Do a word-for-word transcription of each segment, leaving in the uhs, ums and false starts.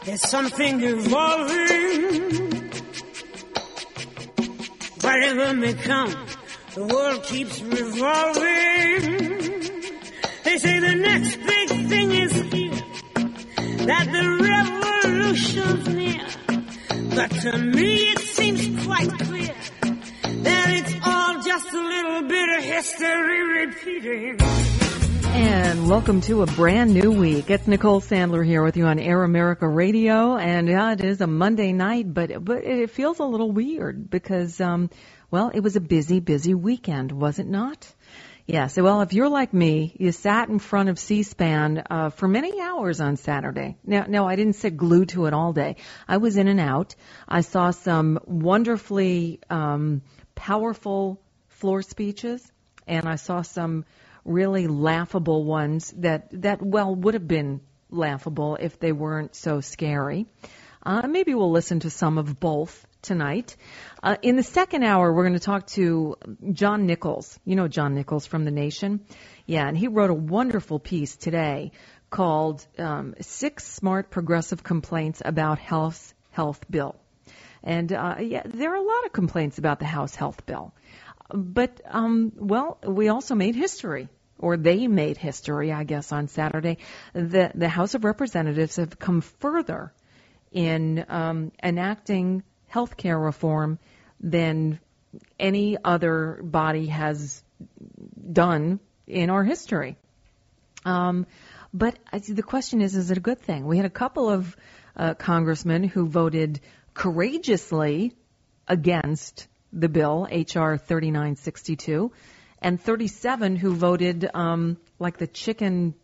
There's something evolving. Whatever may come, the world keeps revolving. They say the next big thing is here, that the revolution's near. But to me it seems quite clear that it's all just a little bit of history repeating. And welcome to a brand new week. It's Nicole Sandler here with you on Air America Radio, and yeah, it is a Monday night, but but it feels a little weird because, um, well, it was a busy, busy weekend, was it not? Yes. Well, if you're like me, you sat in front of C-SPAN uh, for many hours on Saturday. Now, no, I didn't sit glued to it all day. I was in and out. I saw some wonderfully um, powerful floor speeches, and I saw some really laughable ones that, that well, would have been laughable if they weren't so scary. Uh, maybe we'll listen to some of both tonight. Uh, in the second hour, we're going to talk to John Nichols. You know John Nichols from The Nation? Yeah, and he wrote a wonderful piece today called um, Six Smart Progressive Complaints About House Health Bill. And, uh, yeah, there are a lot of complaints about the House Health Bill. But, um, well, we also made history, or they made history, I guess, on Saturday. The, the House of Representatives have come further in um, enacting health care reform than any other body has done in our history. Um, but the question is, is it a good thing? We had a couple of uh, congressmen who voted courageously against the bill, H R thirty-nine sixty-two, and thirty-seven who voted um, like the chicken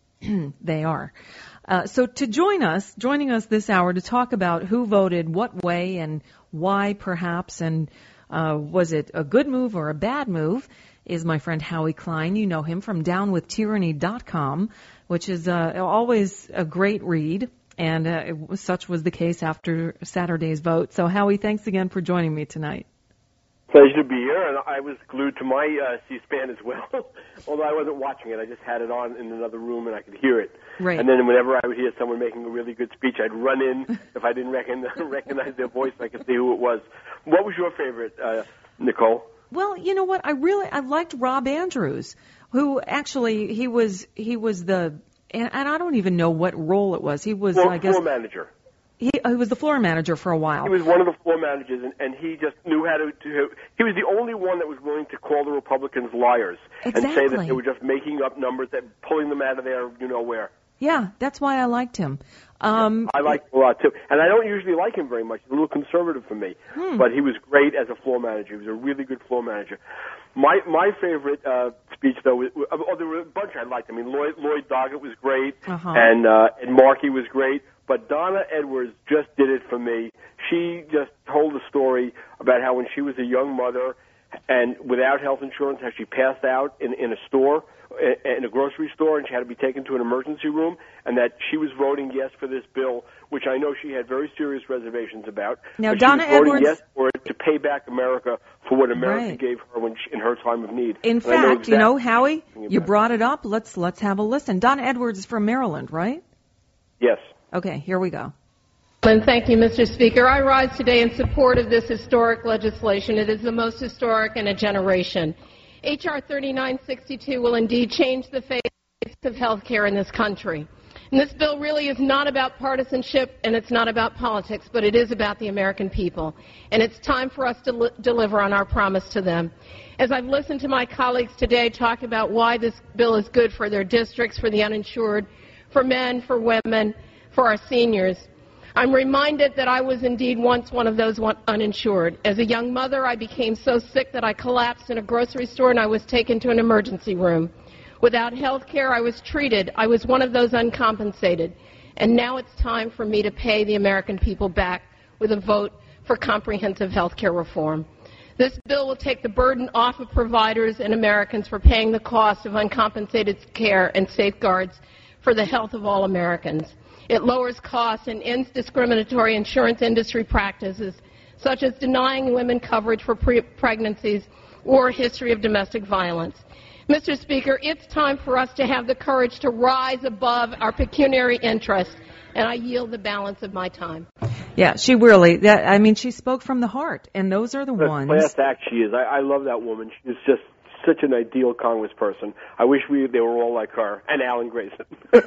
they are. Uh, so to join us, joining us this hour to talk about who voted what way and why perhaps, and uh, was it a good move or a bad move, is my friend Howie Klein. You know him from down with tyranny dot com, which is uh, always a great read, and uh, it was, such was the case after Saturday's vote. So Howie, thanks again for joining me tonight. Pleasure to be here, and I was glued to my uh, C-SPAN as well. Although I wasn't watching it, I just had it on in another room and I could hear it. Right. And then whenever I would hear someone making a really good speech, I'd run in. If I didn't recognize, recognize their voice, I could see who it was. What was your favorite, uh, Nicole? Well, you know what? I really I liked Rob Andrews, who actually he was he was the and, and I don't even know what role it was. He was floor, I guess floor manager. He, he was the floor manager for a while. He was one of the floor managers, and, and he just knew how to, to. He was the only one that was willing to call the Republicans liars exactly. and say that they were just making up numbers, that pulling them out of there, you know where. Yeah, that's why I liked him. Um, I liked him a lot too, and I don't usually like him very much. He's a little conservative for me, hmm. but he was great as a floor manager. He was a really good floor manager. My my favorite uh, speech though, was, oh, there were a bunch I liked. I mean, Lloyd Lloyd Doggett was great, uh-huh. and uh, and Markey was great. But Donna Edwards just did it for me. She just told a story about how when she was a young mother and without health insurance, how she passed out in, in a store, in a grocery store, and she had to be taken to an emergency room, and that she was voting yes for this bill, which I know she had very serious reservations about. Now, but Donna she was voting Edwards, yes for it to pay back America for what America right. gave her when she, in her time of need. In and fact, know exactly you know, Howie, you about brought it up. Let's let's have a listen. Donna Edwards is from Maryland, right? Yes. Okay, here we go. Thank you, Mister Speaker. I rise today in support of this historic legislation. It is the most historic in a generation. H R thirty-nine sixty-two will indeed change the face of health care in this country. And this bill really is not about partisanship and it's not about politics, but it is about the American people. And it's time for us to li- deliver on our promise to them. As I've listened to my colleagues today talk about why this bill is good for their districts, for the uninsured, for men, for women, for our seniors, I'm reminded that I was indeed once one of those one uninsured. As a young mother, I became so sick that I collapsed in a grocery store and I was taken to an emergency room. Without health care, I was treated. I was one of those uncompensated. And now it's time for me to pay the American people back with a vote for comprehensive health care reform. This bill will take the burden off of providers and Americans for paying the cost of uncompensated care and safeguards for the health of all Americans. It lowers costs and ends discriminatory insurance industry practices, such as denying women coverage for pre- pregnancies or a history of domestic violence. Mister Speaker, it's time for us to have the courage to rise above our pecuniary interests And I yield the balance of my time. Yeah, she really, that, I mean, she spoke from the heart, and those are the What ones. a class act she is. I, I love that woman. She's just such an ideal congressperson. I wish we they were all like her, and Alan Grayson.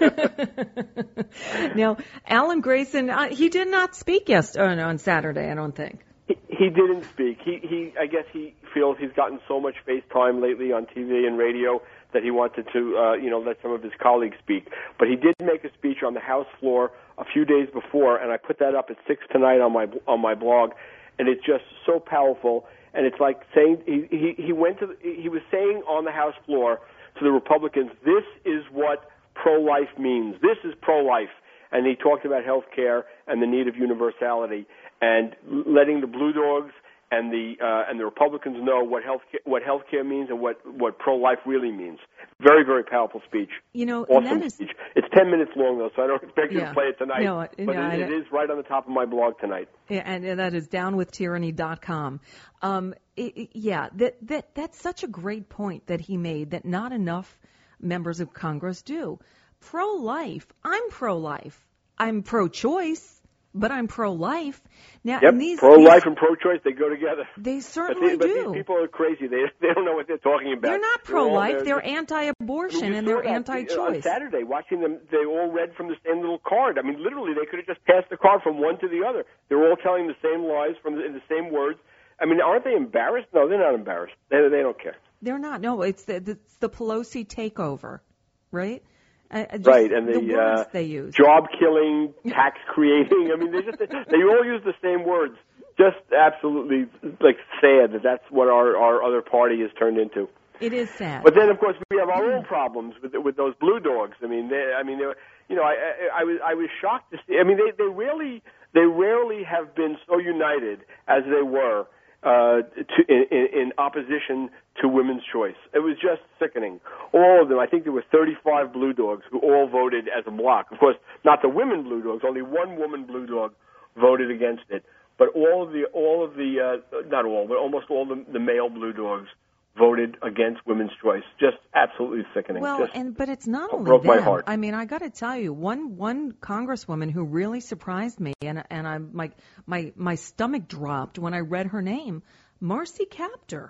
Now, Alan Grayson, uh, he did not speak yes, uh, on Saturday, I don't think. He, he didn't speak. He, he, I guess he feels he's gotten so much face time lately on T V and radio that he wanted to, uh, you know, let some of his colleagues speak. But he did make a speech on the House floor a few days before, and I put that up at six tonight on my on my blog, and it's just so powerful. And it's like saying he he, he went to the, he was saying on the House floor to the Republicans, this is what pro-life means. This is pro-life. And he talked about health care and the need of universality and letting the blue dogs and the uh, and the Republicans know what health what health care means and what, what pro-life really means. Very, very powerful speech. You know, awesome and that is, speech. It's ten minutes long, though, so I don't expect you yeah. to play it tonight. No, but no, it, it is right on the top of my blog tonight. Yeah, and, and that is down with tyranny dot com. Um, it, it, yeah, that, that that's such a great point that he made that not enough members of Congress do. Pro-life. I'm pro-life. I'm pro-choice, but I'm pro-life. Now, Yep, and these, pro-life these, and pro-choice, they go together. They But, certainly they, but do. these people are crazy. They they don't know what they're talking about. They're not They're all- pro-life. they're- They're, they're anti-abortion, You and saw they're that anti-choice. On Saturday, watching them, they all read from the same little card. I mean, literally, they could have just passed the card from one to the other. They're all telling the same lies from the, in the same words. I mean, aren't they embarrassed? No, they're not embarrassed. They they don't care. They're not. No, it's the, the, it's the Pelosi takeover, right? Uh, just Right, and the, the words uh, they use. job killing, tax creating. I mean, they just they all use the same words. Just absolutely like sad that that's what our our other party has turned into. It is sad. But then, of course, we have our own problems with with those blue dogs. I mean, they, I mean, they, you know, I, I I was I was shocked to see. I mean, they they rarely they rarely have been so united as they were uh, to, in, in opposition to women's choice. It was just sickening. All of them. I think there were thirty-five blue dogs who all voted as a block. Of course, not the women blue dogs. Only one woman blue dog voted against it. But all of the all of the uh, not all, but almost all the, the male blue dogs voted against women's choice. Just absolutely sickening. Well, Just and but it's not only broke them. my heart. I mean, I got to tell you, one one congresswoman who really surprised me, and and I my my my stomach dropped when I read her name, Marcy Kaptur.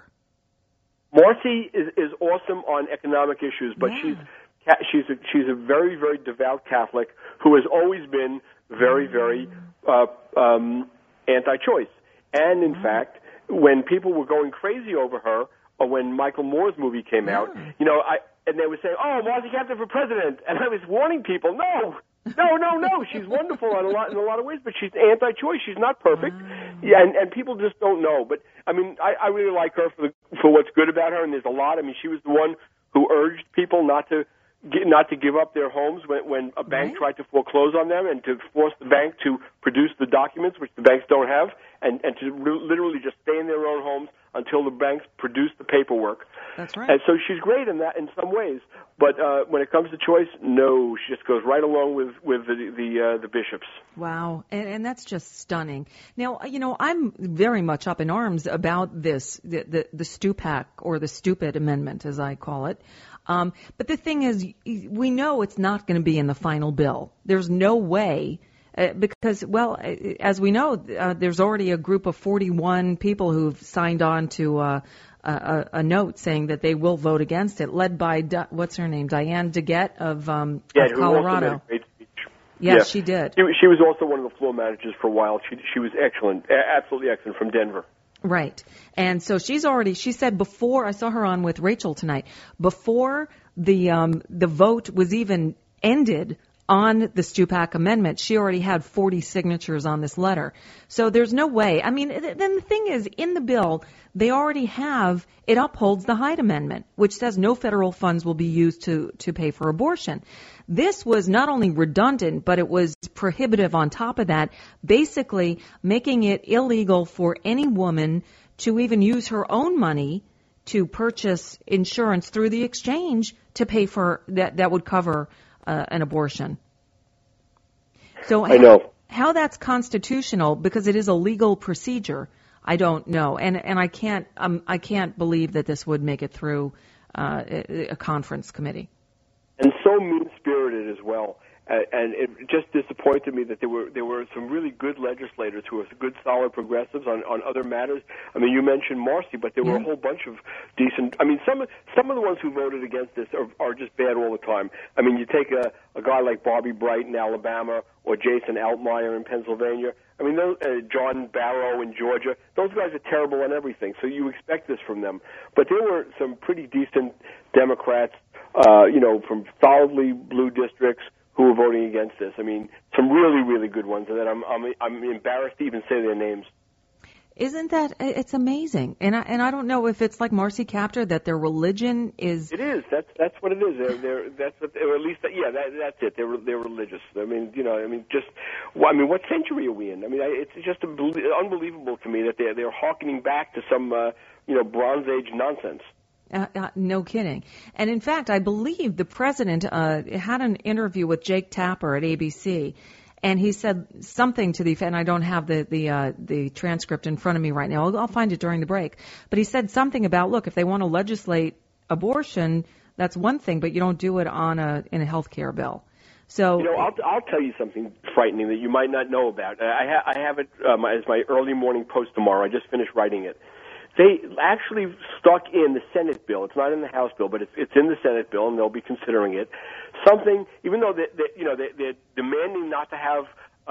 Marcy is, is awesome on economic issues, but Yeah. she's she's a, she's a very very devout Catholic who has always been very very uh, um, anti-choice. And in fact, when people were going crazy over her, or when Michael Moore's movie came out, you know, I and they were saying, "Oh, Marcy Kaptur for president," and I was warning people, "No, no, no, no. She's wonderful in a lot in a lot of ways, but she's anti-choice. She's not perfect." Yeah, and, and people just don't know. But I mean, I, I really like her for the, for what's good about her, and there's a lot. I mean, she was the one who urged people not to not to give up their homes when, when a bank Right. tried to foreclose on them, and to force the bank to produce the documents, which the banks don't have, and, and to re- literally just stay in their own homes until the banks produce the paperwork. That's right. And so she's great in that in some ways, but uh, when it comes to choice, no, she just goes right along with with the the, uh, the bishops. Wow, and, and that's just stunning. Now, you know, I'm very much up in arms about this, the the, the Stupak, or the stupid amendment, as I call it. Um, but the thing is, we know it's not going to be in the final bill. There's no way, uh, because, well, as we know, uh, there's already a group of forty-one people who've signed on to uh, a, a note saying that they will vote against it, led by, Di- what's her name, Diane DeGette of, um, Yeah, of who also Colorado. made a great speech. Yes, Yeah. she did. She, she was also one of the floor managers for a while. She she was excellent, a- absolutely excellent from Denver. Right. And so she's already, she said before, I saw her on with Rachel tonight, before the um, the vote was even ended on the Stupak amendment, she already had forty signatures on this letter. So there's no way. I mean, th- then the thing is, in the bill, they already have, it upholds the Hyde Amendment, which says no federal funds will be used to, to pay for abortion. This was not only redundant, but it was prohibitive on top of that, basically making it illegal for any woman to even use her own money to purchase insurance through the exchange to pay for that, that would cover uh, an abortion. So I know. how that's constitutional, because it is a legal procedure, I don't know, and and I can't um, I can't believe that this would make it through uh, a, a conference committee. And so mean-spirited as well. Uh, and it just disappointed me that there were there were some really good legislators who were good, solid progressives on, on other matters. I mean, you mentioned Marcy, but there were a whole bunch of decent. I mean, some some of the ones who voted against this are, are just bad all the time. I mean, you take a, a guy like Bobby Bright in Alabama or Jason Altmaier in Pennsylvania. I mean, those, uh, John Barrow in Georgia. Those guys are terrible on everything, so you expect this from them. But there were some pretty decent Democrats, uh, you know, from solidly blue districts who were voting against this. I mean, some really, really good ones, and that I'm, I'm, I'm embarrassed to even say their names. Isn't that, it's amazing. And I, and I don't know if it's like Marcy Kaptur, that their religion is... It is. That's, that's what it is. They're, they're, that's what, or at least, yeah, that, that's it. They're, they're religious. I mean, you know, I mean, just, well, I mean, what century are we in? I mean, it's just unbelievable to me that they're, they're hearkening back to some, uh, you know, Bronze Age nonsense. Uh, uh, no kidding. And in fact, I believe the president uh, had an interview with Jake Tapper at A B C, and he said something to the effect, and I don't have the the, uh, the transcript in front of me right now. I'll, I'll find it during the break. But he said something about, look, if they want to legislate abortion, that's one thing, but you don't do it on a in a health care bill. So, you know, I'll, I'll tell you something frightening that you might not know about. I, ha- I have it um, as my early morning post tomorrow. I just finished writing it. They actually stuck in the Senate bill. It's not in the House bill, but it's, it's in the Senate bill, and they'll be considering it. Something, even though they, they, you know they, they're demanding not to have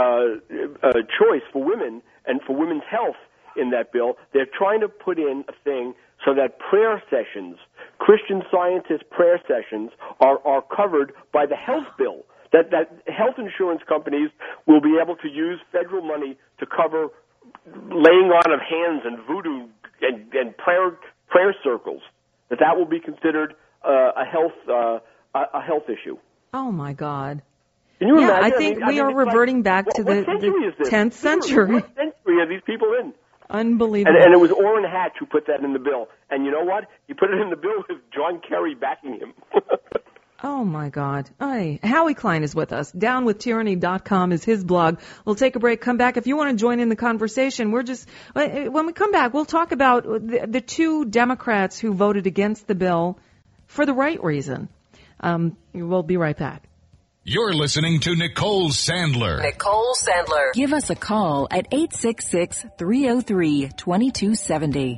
uh, a choice for women and for women's health in that bill, they're trying to put in a thing so that prayer sessions, Christian Scientist prayer sessions, are, are covered by the health bill. That that health insurance companies will be able to use federal money to cover laying on of hands and voodoo and, and prayer prayer circles. That that will be considered uh, a health uh, a health issue. Oh my God! Can you yeah, imagine? I think I mean, we I mean, are reverting like, back what, to what the, century the is tenth century. What century are these people in? Unbelievable. And, and it was Orrin Hatch who put that in the bill. And you know what? He put it in the bill with John Kerry backing him. Oh, my God. Aye. Howie Klein is with us. down with tyranny dot com is his blog. We'll take a break, come back. If you want to join in the conversation, we're just, when we come back, we'll talk about the, the two Democrats who voted against the bill for the right reason. Um, we'll be right back. You're listening to Nicole Sandler. Nicole Sandler. Give us a call at eight six six, three oh three, two two seven oh.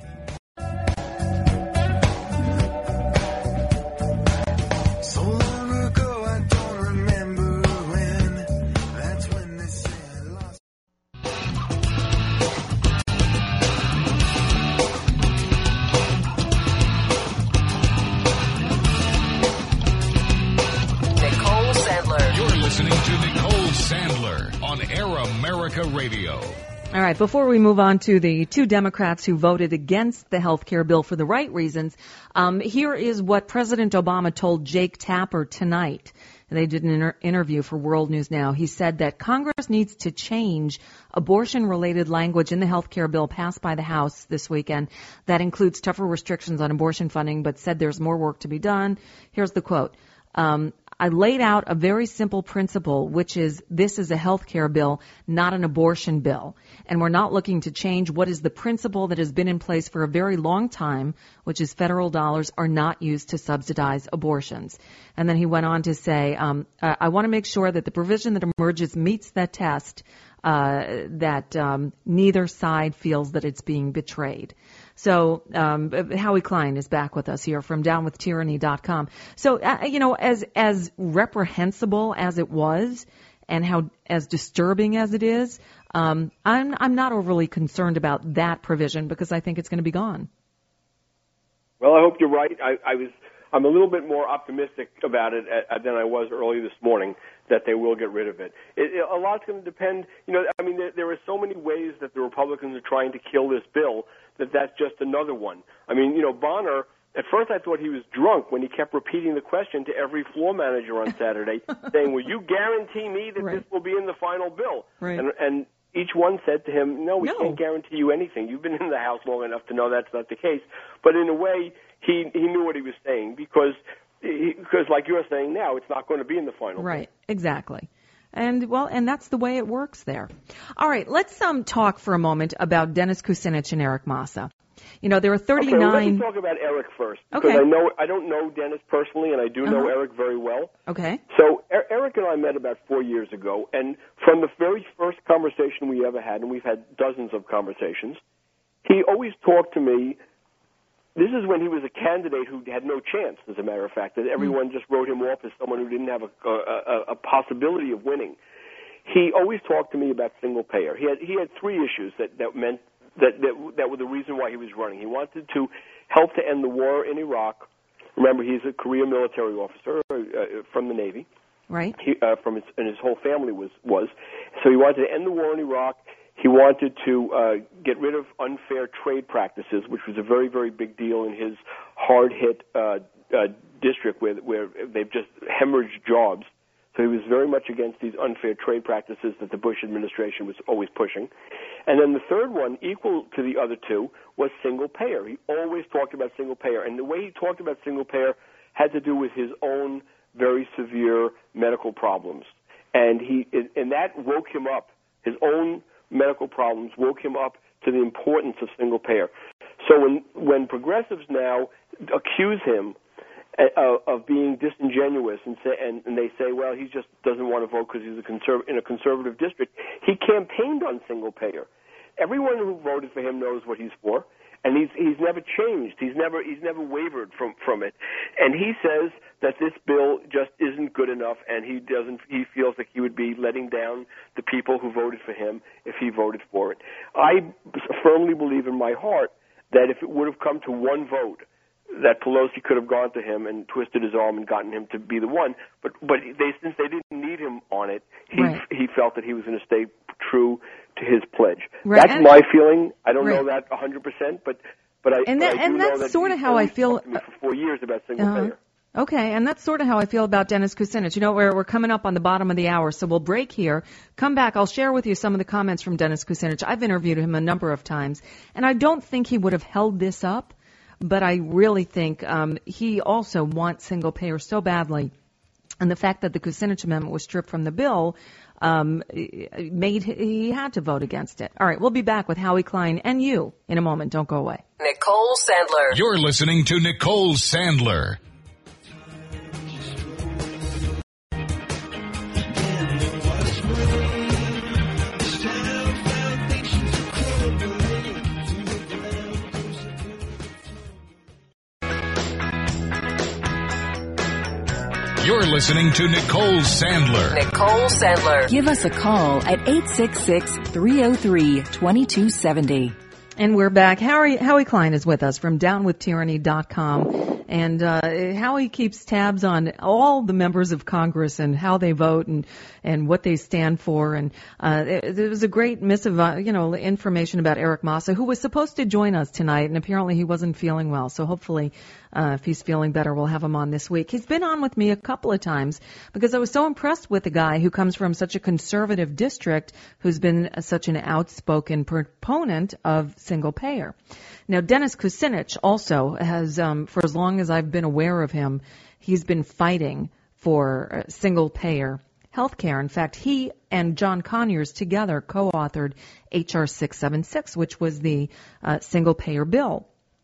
Listening to Nicole Sandler on Air America Radio. All right, before we move on to the two Democrats who voted against the health care bill for the right reasons, um, here is what President Obama told Jake Tapper tonight. They did an inter- interview for World News Now. He said that Congress needs to change abortion-related language in the health care bill passed by the House this weekend. That includes tougher restrictions on abortion funding, but said there's more work to be done. Here's the quote. Um, I laid out a very simple principle, which is this is a health care bill, not an abortion bill. And we're not looking to change what is the principle that has been in place for a very long time, which is federal dollars are not used to subsidize abortions. And then he went on to say, um, I, I want to make sure that the provision that emerges meets that test, uh, that um, neither side feels that it's being betrayed. So um, Howie Klein is back with us here from down with tyranny dot com. So, uh, you know, as as reprehensible as it was and how as disturbing as it is, um, I'm I'm not overly concerned about that provision because I think it's going to be gone. Well, I hope you're right. I, I was I'm a little bit more optimistic about it uh, than I was early this morning that they will get rid of it. it, it a lot's going to depend. You know, I mean, there, there are so many ways that the Republicans are trying to kill this bill that that's just another one. I mean, you know, Bonner, at first I thought he was drunk when he kept repeating the question to every floor manager on Saturday, saying, will you guarantee me that right. this will be in the final bill? Right. And, and each one said to him, no, we no. can't guarantee you anything. You've been in the House long enough to know that's not the case. But in a way, he, he knew what he was saying because, he, because like you're saying now, it's not going to be in the final Right, bill. exactly. And, well, and that's the way it works there. All right, let's um talk for a moment about Dennis Kucinich and Eric Massa. You know, there are thirty-nine. Okay, well, let me talk about Eric first. Because Okay. I know I don't know Dennis personally, and I do know Uh-huh. Eric very well. Okay. So er- Eric and I met about four years ago, and from the very first conversation we ever had, and we've had dozens of conversations, he always talked to me. This is when he was a candidate who had no chance, as a matter of fact, that everyone just wrote him off as someone who didn't have a, a, a possibility of winning. He always talked to me about single payer. He had he had three issues that, that meant that, that that were the reason why he was running. He wanted to help to end the war in Iraq. Remember, he's a career military officer uh, from the Navy. Right. He, uh, from his, and his whole family was was. So he wanted to end the war in Iraq. He wanted to uh, get rid of unfair trade practices, which was a very, very big deal in his hard-hit uh, uh, district where, where they've just hemorrhaged jobs. So he was very much against these unfair trade practices that the Bush administration was always pushing. And then the third one, equal to the other two, was single payer. He always talked about single payer. And the way he talked about single payer had to do with his own very severe medical problems. And he, and that woke him up. His own medical problems woke him up to the importance of single payer. So when when progressives now accuse him uh, of being disingenuous and say and, and they say, well, he just doesn't want to vote because he's a conserv- in a conservative district, he campaigned on single payer. Everyone who voted for him knows what he's for, and he's he's never changed. He's never he's never wavered from from it. And he says that this bill just isn't good enough, and he doesn't. He feels like he would be letting down the people who voted for him if he voted for it. I firmly believe in my heart that if it would have come to one vote, that Pelosi could have gone to him and twisted his arm and gotten him to be the one. But but they since they didn't need him on it, he Right. he felt that he was going to stay true to his pledge. Right. That's And- my feeling. I don't Right. know that one hundred percent, but but I, And but that- I do and know that's that sort of he's how I always feel- talked to me for four years about single Uh-huh. payer. Okay, and that's sort of how I feel about Dennis Kucinich. You know, we're, we're coming up on the bottom of the hour, so we'll break here. Come back. I'll share with you some of the comments from Dennis Kucinich. I've interviewed him a number of times, and I don't think he would have held this up, but I really think um, he also wants single payer so badly. And the fact that the Kucinich Amendment was stripped from the bill um, made he had to vote against it. All right, we'll be back with Howie Klein and you in a moment. Don't go away. Nicole Sandler. You're listening to Nicole Sandler. You're listening to Nicole Sandler. Nicole Sandler. Give us a call at eight six six, three oh three, two two seven oh. And we're back. Howie, Howie Klein is with us from down with tyranny dot com. And uh, Howie keeps tabs on all the members of Congress and how they vote and, and what they stand for. And uh, there was a great missive, uh, you know, information about Eric Massa, who was supposed to join us tonight, and apparently he wasn't feeling well. So hopefully, uh, if he's feeling better, we'll have him on this week. He's been on with me a couple of times because I was so impressed with the guy who comes from such a conservative district, who's been such an outspoken proponent of single payer. Now, Dennis Kucinich also has, um, for as long as I've been aware of him, he's been fighting for uh, single payer health care. In fact, he and John Conyers together co-authored H R six seventy-six, which was the uh, single payer bill.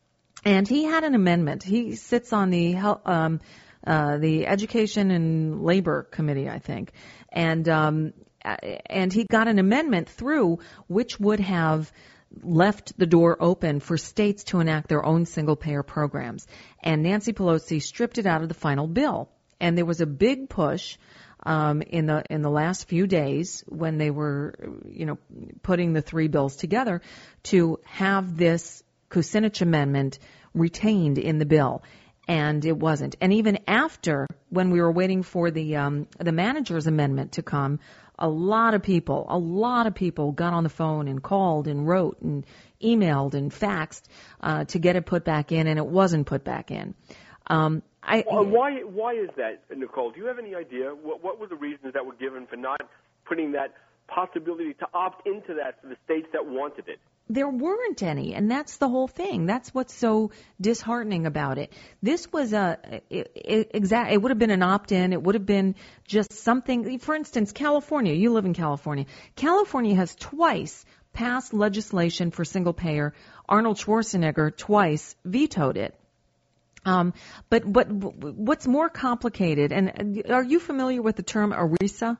And he had an amendment. He sits on the health, um, uh, the Education and Labor Committee, I think, and um, and he got an amendment through which would have left the door open for states to enact their own single-payer programs. And Nancy Pelosi stripped it out of the final bill. And there was a big push um, in the in the last few days when they were, you know, putting the three bills together to have this Kucinich amendment retained in the bill. And it wasn't. And even after, when we were waiting for the um, the manager's amendment to come, a lot of people, a lot of people got on the phone and called and wrote and emailed and faxed uh, to get it put back in, and it wasn't put back in. Um, I, Well, why why is that, Nicole? Do you have any idea? What, what were the reasons that were given for not putting that possibility to opt into that for the states that wanted it? There weren't any, and that's the whole thing. That's what's so disheartening about it. This was a it, it, exact. It would have been an opt-in. It would have been just something. For instance, California. You live in California. California has twice passed legislation for single payer. Arnold Schwarzenegger twice vetoed it. Um, but but what's more complicated, and are you familiar with the term ERISA?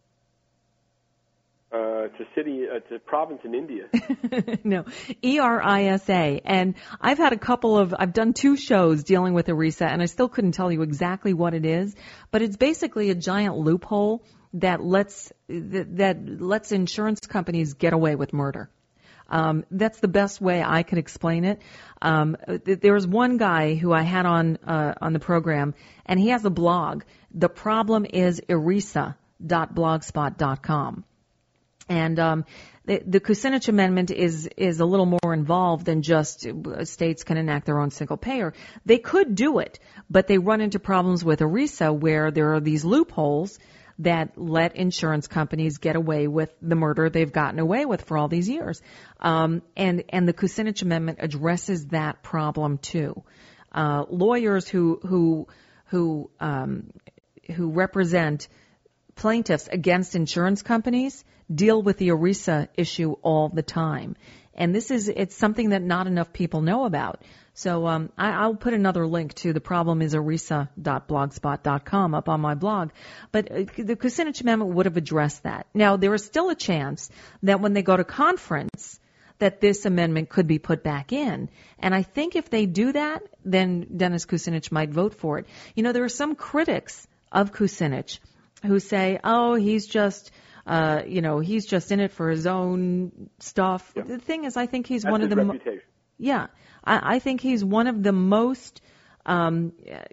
Uh, it's a city, it's a province in India. No, E R I S A. And I've had a couple of, I've done two shows dealing with ERISA, and I still couldn't tell you exactly what it is, but it's basically a giant loophole that lets that, that lets insurance companies get away with murder. Um, that's the best way I could explain it. Um, there was one guy who I had on uh, on the program, and he has a blog. The problem is erisa dot blogspot dot com. And um, the, the Kucinich Amendment is is a little more involved than just states can enact their own single payer. They could do it, but they run into problems with ERISA where there are these loopholes that let insurance companies get away with the murder they've gotten away with for all these years. Um, and, and the Kucinich Amendment addresses that problem too. Uh, lawyers who, who, who, um, who represent plaintiffs against insurance companies deal with the ERISA issue all the time. And this is, it's something that not enough people know about. So um, I, I'll put another link to the problem is erisa dot blogspot dot com up on my blog. But uh, the Kucinich Amendment would have addressed that. Now, there is still a chance that when they go to conference that this amendment could be put back in. And I think if they do that, then Dennis Kucinich might vote for it. You know, there are some critics of Kucinich who say, oh, he's just... Uh, you know, he's just in it for his own stuff. Yeah. The thing is, I think he's That's one his of the... reputation. Mo- yeah. I, I think he's one of the most... Um,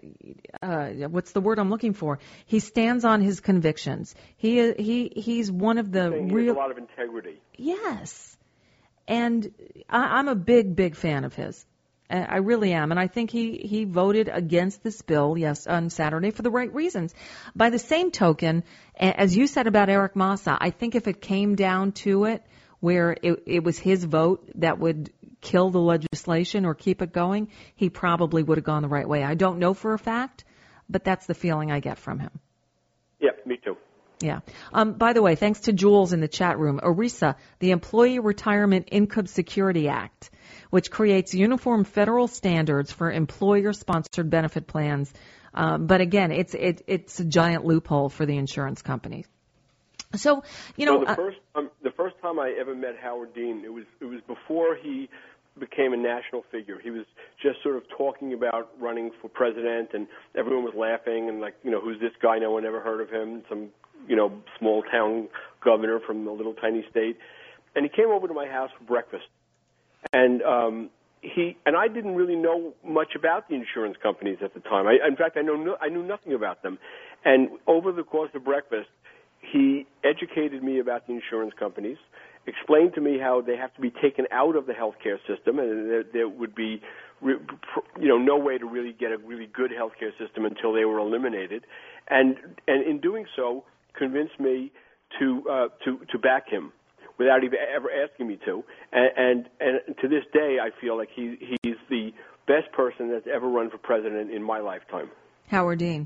uh, what's the word I'm looking for? He stands on his convictions. He he he's one of the real... He has a lot of integrity. Yes. And I, I'm a big, big fan of his. I really am. And I think he, he voted against this bill, yes, on Saturday for the right reasons. By the same token, as you said about Eric Massa, I think if it came down to it, where it, it was his vote that would kill the legislation or keep it going, he probably would have gone the right way. I don't know for a fact, but that's the feeling I get from him. Yeah, me too. Yeah. Um, by the way, thanks to Jules in the chat room, ERISA, the Employee Retirement Income Security Act, which creates uniform federal standards for employer-sponsored benefit plans. Um, but again, it's it, it's a giant loophole for the insurance companies. So, you know, so the uh, first um, the first time I ever met Howard Dean, it was it was before he became a national figure. He was just sort of talking about running for president, and everyone was laughing and like, you know, who's this guy? No one ever heard of him. Some, you know, small town governor from a little tiny state, and he came over to my house for breakfast. And um, he and I didn't really know much about the insurance companies at the time. I, in fact, I know no, I knew nothing about them. And over the course of breakfast, he educated me about the insurance companies, explained to me how they have to be taken out of the healthcare system, and there, there would be, you know, no way to really get a really good healthcare system until they were eliminated. And and in doing so, convinced me to uh, to to back him, without even ever asking me to. And, and and to this day, I feel like he he's the best person that's ever run for president in my lifetime. Howard Dean.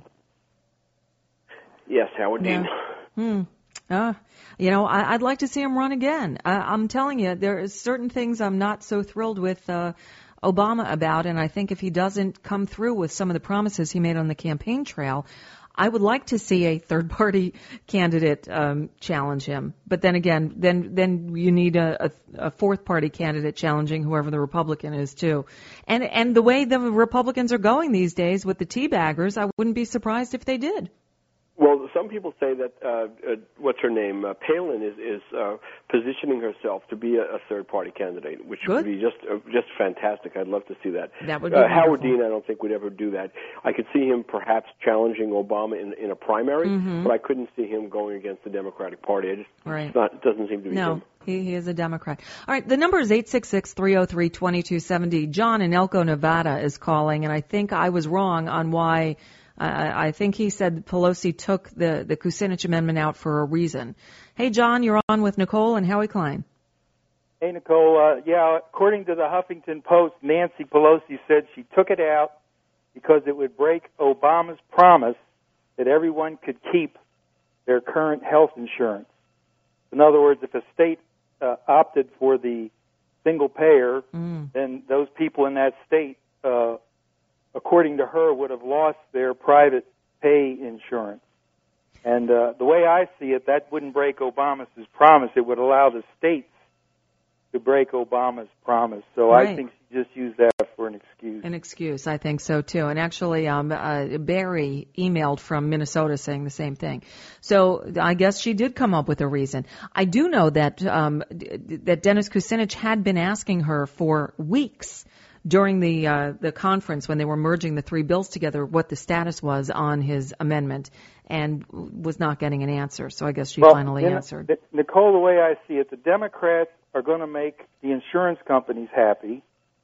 Yes, Howard yeah. Dean. Hmm. Uh, you know, I, I'd like to see him run again. I, I'm telling you, there are certain things I'm not so thrilled with uh, Obama about, and I think if he doesn't come through with some of the promises he made on the campaign trail, I would like to see a third-party candidate um, challenge him. But then again, then then you need a, a, a fourth-party candidate challenging whoever the Republican is, too. And and the way the Republicans are going these days with the teabaggers, I wouldn't be surprised if they did. Well, some people say that, uh, uh, what's her name, uh, Palin is, is uh, positioning herself to be a, a third-party candidate, which Good. would be just uh, just fantastic. I'd love to see that. That would be uh, Howard wonderful. Dean, I don't think would ever do that. I could see him perhaps challenging Obama in, in a primary, mm-hmm. but I couldn't see him going against the Democratic Party. It just right. it's not, it doesn't seem to be no. him. He, he is a Democrat. All right, the number is eight six six, three oh three, two two seven oh. John in Elko, Nevada is calling, and I think I was wrong on why uh, I think he said Pelosi took the, the Kucinich Amendment out for a reason. Hey, John, you're on with Nicole and Howie Klein. Hey, Nicole. Uh, yeah, according to the Huffington Post, Nancy Pelosi said she took it out because it would break Obama's promise that everyone could keep their current health insurance. In other words, if a state uh, opted for the single payer, Mm. then those people in that state, uh, according to her, would have lost their private pay insurance. And uh, the way I see it, that wouldn't break Obama's promise. It would allow the states to break Obama's promise. So Right. I think she just used that for an excuse. An excuse, I think so too. And actually, um, uh, Barry emailed from Minnesota saying the same thing. So I guess she did come up with a reason. I do know that um, d- that Dennis Kucinich had been asking her for weeks during the uh, the conference when they were merging the three bills together what the status was on his amendment, and was not getting an answer. So I guess she well, finally then, answered. Nicole, the way I see it, the Democrats are going to make the insurance companies happy.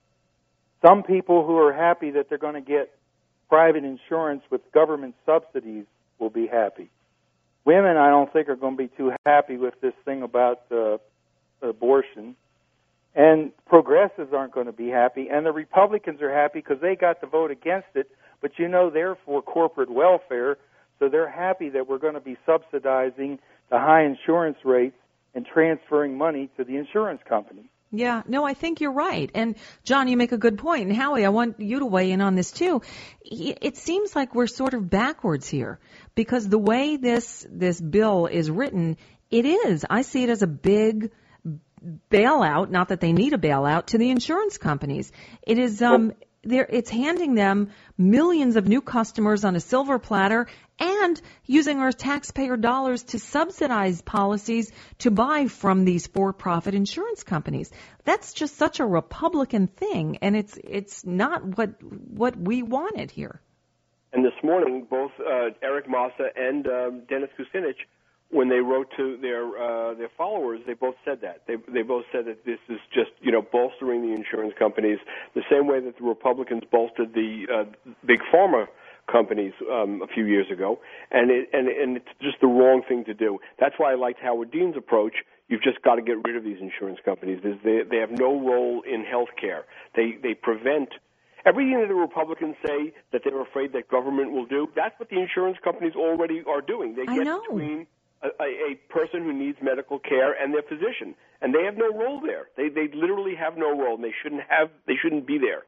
Some people who are happy that they're going to get private insurance with government subsidies will be happy. Women, I don't think, are going to be too happy with this thing about uh, abortion. And progressives aren't going to be happy. And the Republicans are happy because they got to vote against it. But, you know, they're for corporate welfare, so they're happy that we're going to be subsidizing the high insurance rates and transferring money to the insurance company. Yeah, no, I think you're right. And John, you make a good point. And Howie, I want you to weigh in on this too. It seems like we're sort of backwards here because the way this this bill is written, it is. I see it as a big bailout, not that they need a bailout, to the insurance companies. It is um there it's handing them millions of new customers on a silver platter and using our taxpayer dollars to subsidize policies to buy from these for-profit insurance companies. That's just such a Republican thing, and it's it's not what what we wanted here. And this morning, both uh, Eric Massa and um, Dennis Kucinich, when they wrote to their uh, their followers, they both said that. They they both said that this is just, you know, bolstering the insurance companies the same way that the Republicans bolstered the uh, big pharma companies um, a few years ago, and it and and it's just the wrong thing to do. That's why I liked Howard Dean's approach. You've just got to get rid of these insurance companies. There's, they they have no role in health care. They they prevent everything that the Republicans say that they're afraid that government will do. That's what the insurance companies already are doing. They I get know. between A, a person who needs medical care and their physician, and they have no role there. They they literally have no role, and they shouldn't have. They shouldn't be there.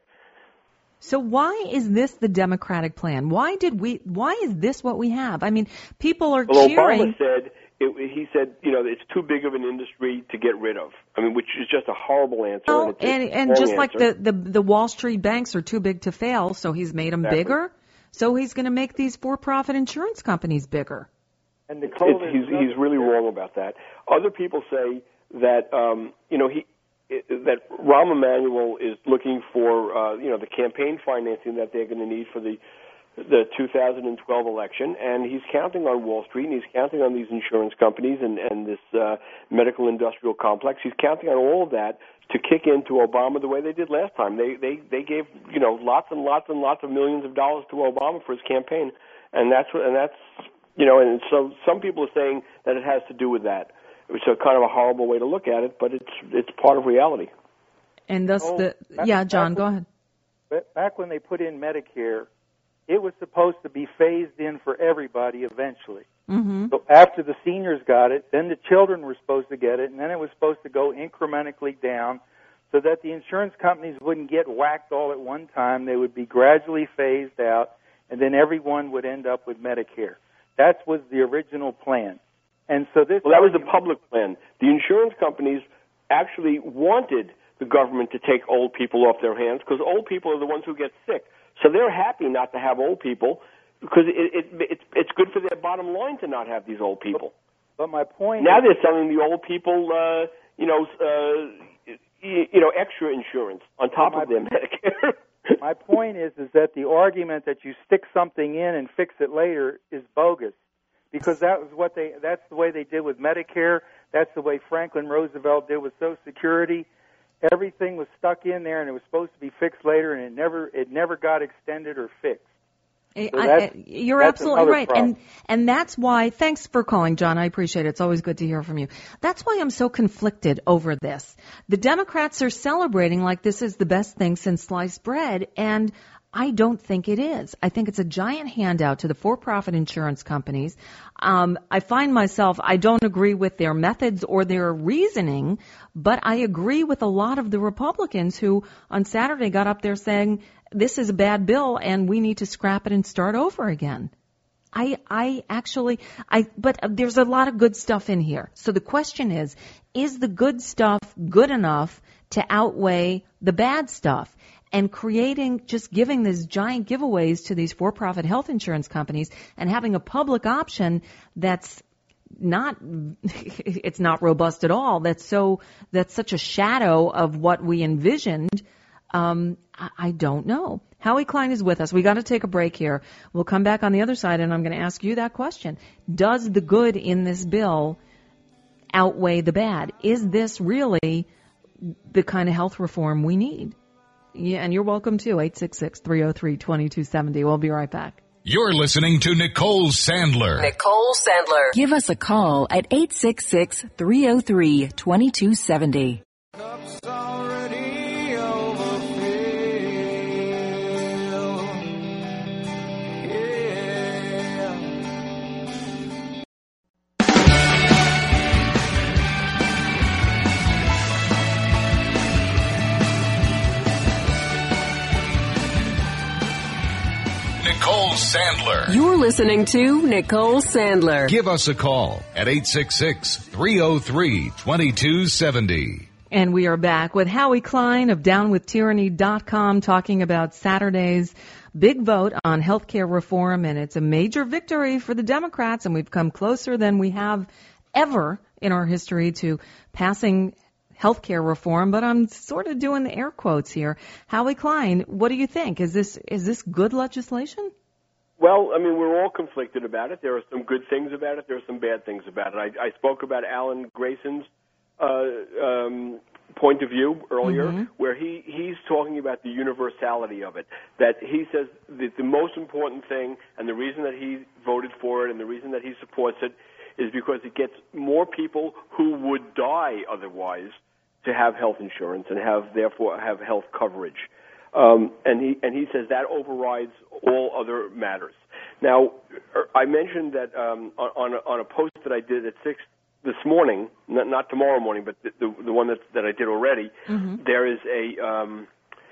So why is this the Democratic plan? Why did we? Why is this what we have? I mean, people are well, cheering. Obama said it, he said, you know, it's too big of an industry to get rid of. I mean, which is just a horrible answer. Oh, and it's a and, and wrong just like answer. the, the the Wall Street banks are too big to fail, so he's made them Exactly. bigger. So he's going to make these for-profit insurance companies bigger. And Nicole, It's, he's he's really wrong about that. Other people say that um, you know he that Rahm Emanuel is looking for uh, you know the campaign financing that they're going to need for the the two thousand twelve election, and he's counting on Wall Street, and he's counting on these insurance companies and and this uh, medical industrial complex. He's counting on all of that to kick into Obama the way they did last time. They they they gave you know lots and lots and lots of millions of dollars to Obama for his campaign, and that's what and that's. You know, and so some people are saying that it has to do with that. It's a kind of a horrible way to look at it, but it's it's part of reality. And thus Oh, the back- yeah, John, back go when- ahead. But back when they put in Medicare, it was supposed to be phased in for everybody eventually. Mm-hmm. So after the seniors got it, then the children were supposed to get it, and then it was supposed to go incrementally down so that the insurance companies wouldn't get whacked all at one time. They would be gradually phased out, and then everyone would end up with Medicare. That was the original plan. And so this Well, that was the argument- public plan. The insurance companies actually wanted the government to take old people off their hands because old people are the ones who get sick. So they're happy not to have old people because it, it, it's it's good for their bottom line to not have these old people. But my point Now is, they're selling the old people, uh, you know, uh, you, you know, extra insurance on top Well, of my- their Medicare. My point is, is that the argument that you stick something in and fix it later is bogus, because that was what they, that's the way they did with Medicare. That's the way Franklin Roosevelt did with Social Security. Everything was stuck in there, and it was supposed to be fixed later, and it never, it never got extended or fixed. I, So that's, I, you're that's absolutely right. problem. And and that's why, thanks for calling, John. I appreciate it. It's always good to hear from you. That's why I'm so conflicted over this. The Democrats are celebrating like this is the best thing since sliced bread, and I don't think it is. I think it's a giant handout to the for-profit insurance companies. Um, I find myself, I don't agree with their methods or their reasoning, but I agree with a lot of the Republicans who on Saturday got up there saying, this is a bad bill and we need to scrap it and start over again. I, I actually, I, but there's a lot of good stuff in here. So the question is, is the good stuff good enough to outweigh the bad stuff? And creating, just giving these giant giveaways to these for-profit health insurance companies and having a public option that's not, it's not robust at all. That's so, that's such a shadow of what we envisioned. Um, I, I don't know. Howie Klein is with us. We got to take a break here. We'll come back on the other side and I'm going to ask you that question. Does the good in this bill outweigh the bad? Is this really the kind of health reform we need? Yeah, and you're welcome too, eight six six, three oh three, two two seven oh. We'll be right back. You're listening to Nicole Sandler. Nicole Sandler. Give us a call at eight six six, three oh three, two two seven oh. Nicole Sandler. You're listening to Nicole Sandler. Give us a call at eight six six, three oh three, two two seven oh. And we are back with Howie Klein of down with tyranny dot com talking about Saturday's big vote on health care reform, and it's a major victory for the Democrats, and we've come closer than we have ever in our history to passing health care reform, but I'm sort of doing the air quotes here. Howie Klein, what do you think? Is this is this good legislation? Well, I mean, we're all conflicted about it. There are some good things about it. There are some bad things about it. I, I spoke about Alan Grayson's uh, um, point of view earlier, mm-hmm. where he, he's talking about the universality of it, that he says that the most important thing and the reason that he voted for it and the reason that he supports it is because it gets more people who would die otherwise to have health insurance and have therefore have health coverage. Um, and he and he says that overrides all other matters. Now, I mentioned that um, on, a, on a post that I did at six this morning, not, not tomorrow morning, but the, the, the one that, that I did already, mm-hmm. there is a, um,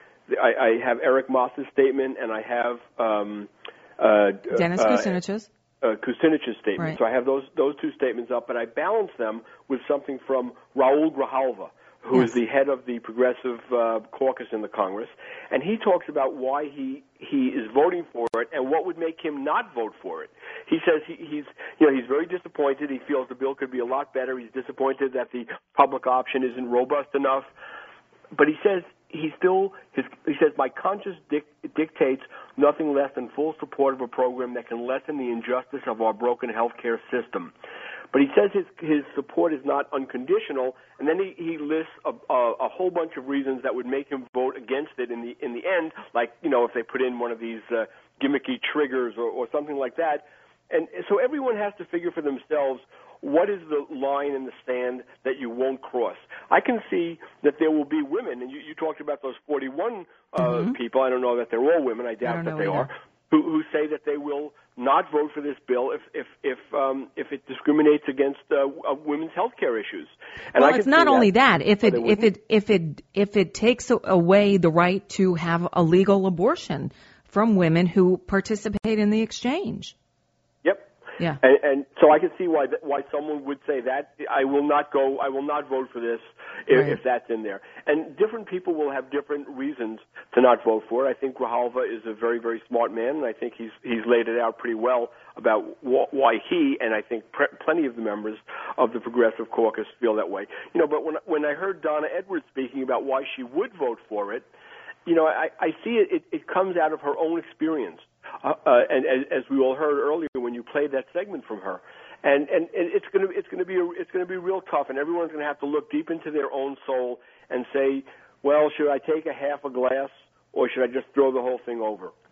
I, I have Eric Moss's statement and I have um, uh, Dennis uh, Kucinich's. Uh, Kucinich's statement. Right. So I have those those two statements up, but I balance them with something from Raul Grijalva, who yes. is the head of the Progressive uh, Caucus in the Congress, and he talks about why he he is voting for it and what would make him not vote for it. He says he, he's you know he's very disappointed. He feels the bill could be a lot better. He's disappointed that the public option isn't robust enough, but he says he still his, he says my conscience dic- dictates nothing less than full support of a program that can lessen the injustice of our broken healthcare system. But he says his his support is not unconditional, and then he, he lists a, a, a whole bunch of reasons that would make him vote against it in the in the end, like you know if they put in one of these uh, gimmicky triggers or, or something like that. And so everyone has to figure for themselves what is the line in the sand that you won't cross. I can see that there will be women, and you, you talked about those forty-one uh, mm-hmm. people. I don't know that they're all women. I doubt I that they either. are. Who, who say that they will not vote for this bill if if if um, if it discriminates against uh, uh, women's health care issues. And well, I it's not only that, that. If it if it if it if it takes away the right to have a legal abortion from women who participate in the exchange. Yep. Yeah. And, and so I can see why why someone would say that I will not go. I will not vote for this if, right. if that's in there. And different people will have different reasons to not vote for it. I think Grijalva is a very very smart man, and I think he's he's laid it out pretty well about wh- why he and I think pre- plenty of the members of the Progressive Caucus feel that way. You know, but when when I heard Donna Edwards speaking about why she would vote for it, you know, I, I see it, it. It comes out of her own experience. Uh, uh, and as, as we all heard earlier when you played that segment from her, and and, and it's going to it's going to be a, it's going to be real tough, and everyone's going to have to look deep into their own soul and say, well, should I take a half a glass or should I just throw the whole thing over?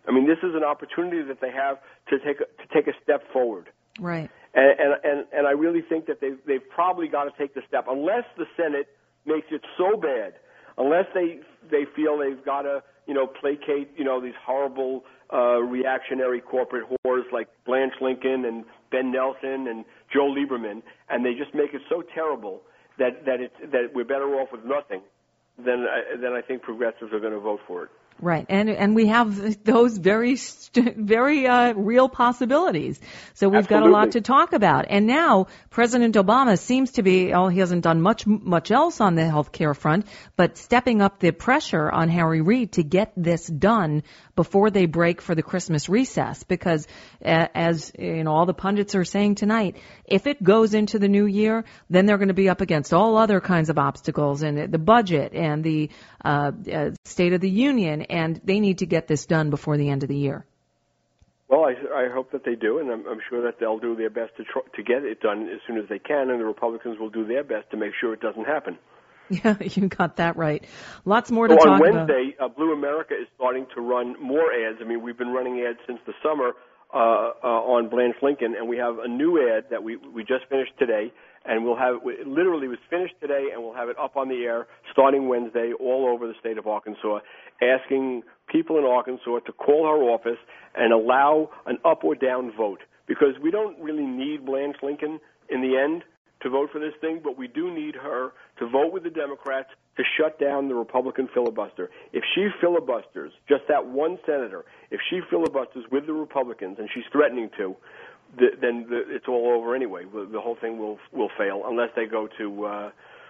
I mean, this is an opportunity that they have to take a, to take a step forward. Right. And, and and and I really think that they've they've probably got to take the step, unless the Senate makes it so bad, unless they they feel they've got to you know placate you know these horrible uh, reactionary corporate whores like Blanche Lincoln and Ben Nelson and Joe Lieberman, and they just make it so terrible that that it's that we're better off with nothing. Then I, then I think progressives are going to vote for it. Right, and and we have those very, very uh, real possibilities. So we've Absolutely. got a lot to talk about. And now President Obama seems to be, oh, he hasn't done much much else on the health care front, but stepping up the pressure on Harry Reid to get this done before they break for the Christmas recess. Because uh, as you know, all the pundits are saying tonight, if it goes into the new year, then they're going to be up against all other kinds of obstacles, and the budget and the uh, uh, State of the Union. And they need to get this done before the end of the year. Well, I, I hope that they do, and I'm, I'm sure that they'll do their best to tr- to get it done as soon as they can, and the Republicans will do their best to make sure it doesn't happen. Yeah, you got that right. Lots more to so talk about. On Wednesday, uh, Blue America is starting to run more ads. I mean, we've been running ads since the summer uh, uh, on Blanche Lincoln, and we have a new ad that we we just finished today. And we'll have it literally was finished today, and we'll have it up on the air starting Wednesday all over the state of Arkansas, asking people in Arkansas to call her office and allow an up or down vote, because we don't really need Blanche Lincoln in the end to vote for this thing, but we do need her to vote with the Democrats to shut down the Republican filibuster. If she filibusters, just that one senator, if she filibusters with the Republicans, and she's threatening to, The, then the, it's all over anyway. The whole thing will will fail unless they go to, uh,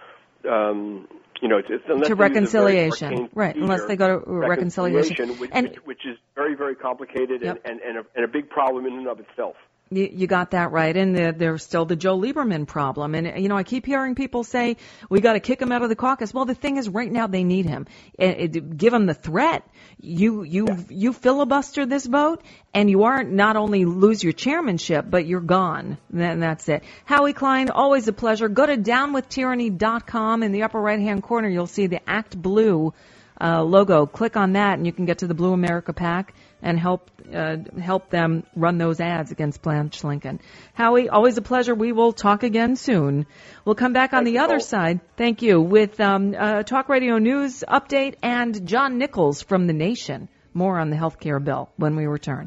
um, you know, it's, unless to they reconciliation, right? Unless they go to reconciliation, reconciliation which, and, which, which is very, very complicated yep. and, and, and, a, and a big problem in and of itself. You, you got that right. And the, there's still the Joe Lieberman problem. And, you know, I keep hearing people say, we got to kick him out of the caucus. Well, the thing is, right now they need him. It, it, give him the threat. You, you, yeah. you filibuster this vote, and you aren't not only lose your chairmanship, but you're gone. And that's it. Howie Klein, always a pleasure. Go to down with tyranny dot com. In the upper right-hand corner, you'll see the Act Blue uh, logo. Click on that, and you can get to the Blue America PAC and help uh, help them run those ads against Blanche Lincoln. Howie, always a pleasure. We will talk again soon. We'll come back on Thank the other both. side, thank you, with um, a Talk Radio News update and John Nichols from The Nation. More on the health care bill when we return.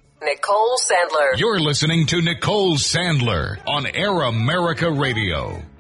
Nicole Sandler. You're listening to Nicole Sandler on Air America Radio.